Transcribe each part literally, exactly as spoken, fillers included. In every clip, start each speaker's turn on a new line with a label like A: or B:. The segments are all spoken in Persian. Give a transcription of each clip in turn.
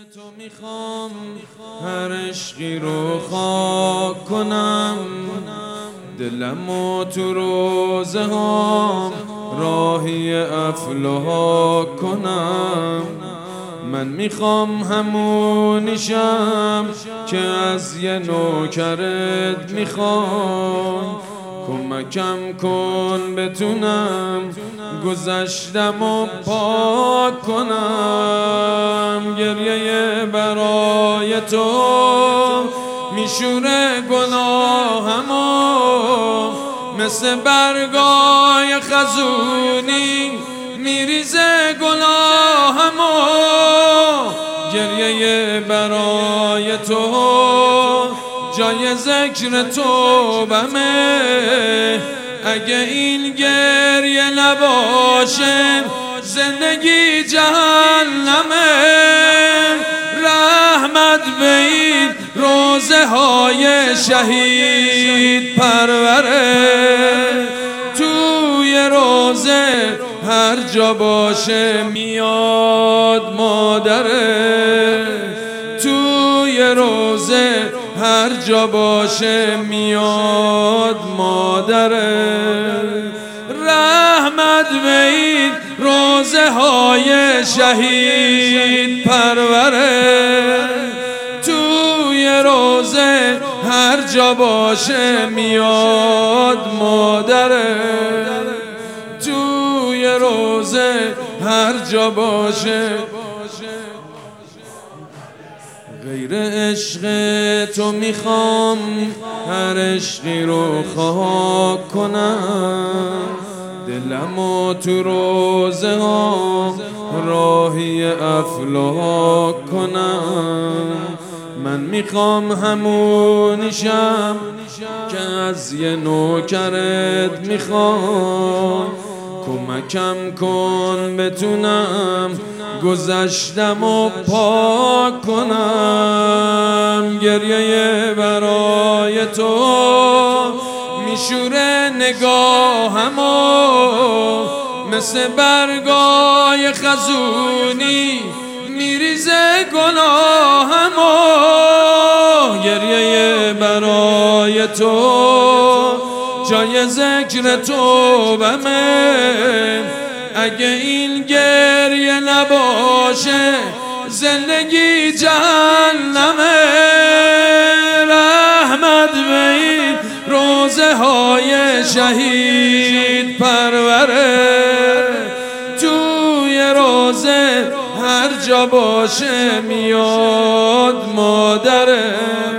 A: تو میخوام هر عشقی رو خاک کنم، دلمو تو روزه ها راهی افلاک کنم. من میخوام همونیشم که از یه نوکرت میخوای، کمکم کن بتونم گذشتم و پاک کنم. گریه برای تو میشوره گناهمو، مثل برگای خزونی میریزه گناهمو. گریه برای تو جای ذکر توبمه، اگه این گریه نباشه زندگی جهنمه. رحمت به این روزه های شهید پروره، توی روزه هر جا باشه میاد مادره، توی روزه هر جا باشه میاد مادره. رحمت به این روزه های شهید پروره، توی روزه هر جا باشه میاد مادره، توی روزه هر جا باشه. غیر عشق تو میخوام هر عشقی رو خاک کنم، دلمو تو روزه ها راهی افلاک کنم. من میخوام همونیشم که از یه نوکرت میخوام، کمکم کن بتونم گذشتم و پاک کنم. گریه برای تو میشوره نگاهمو، مثل برگای خزونی میریزه گناهمو. گریه برای تو جای ذکر توبمه، اگه این گریه نباشه زندگی جهنمه. رحمت به این روزه های شهید پروره، توی روزه هر جا باشه میاد مادره،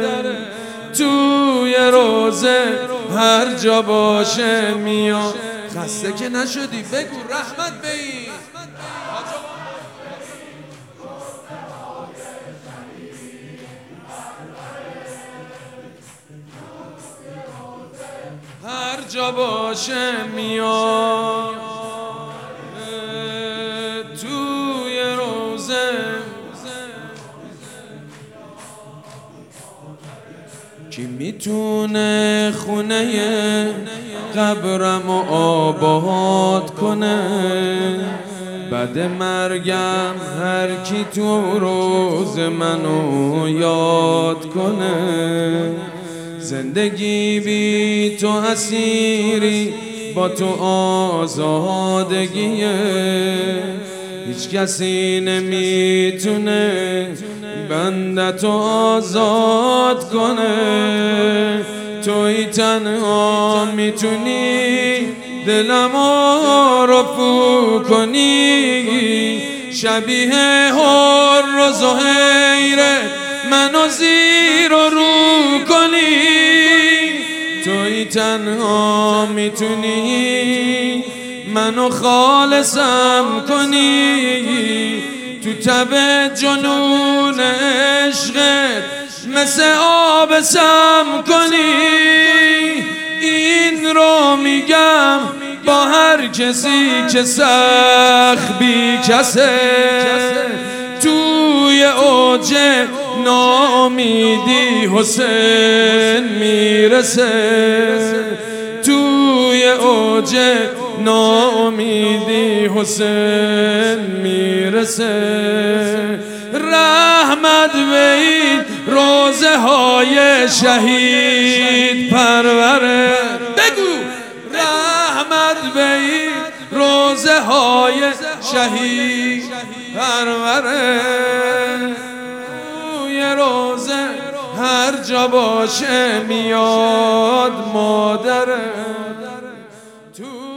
A: توی روزه هر جا باشه میاد. خسته که نشدی بگو رحمت به این هر جا باشه میاد، توی روزه. کی میتونه خونه قبرم و آباد کنه؟ بعد مرگم هر کی تو روز منو یاد کنه. زندگی بی تو اسیری، با تو آزادگیه. هیچ کسی نمیتونه بندتو آزاد کنه، توی تنها میتونی دلمو رفو کنی. شبیه هر و زهیره منو زیر و رو کنی، توی تنها میتونی منو خالصم کنی. تو تب جنون عشقت مثل آب سم کنی. این رو میگم با هر کسی که سخت بی کسه، توی اوج ناامیدی حسین میرسه، توی اوج ناامیدی حسین میرسه. رحمت های شهید پروره. بگو رحمت به این روزه های شهید پروره. یه روزه هر جا باشه میاد مادره.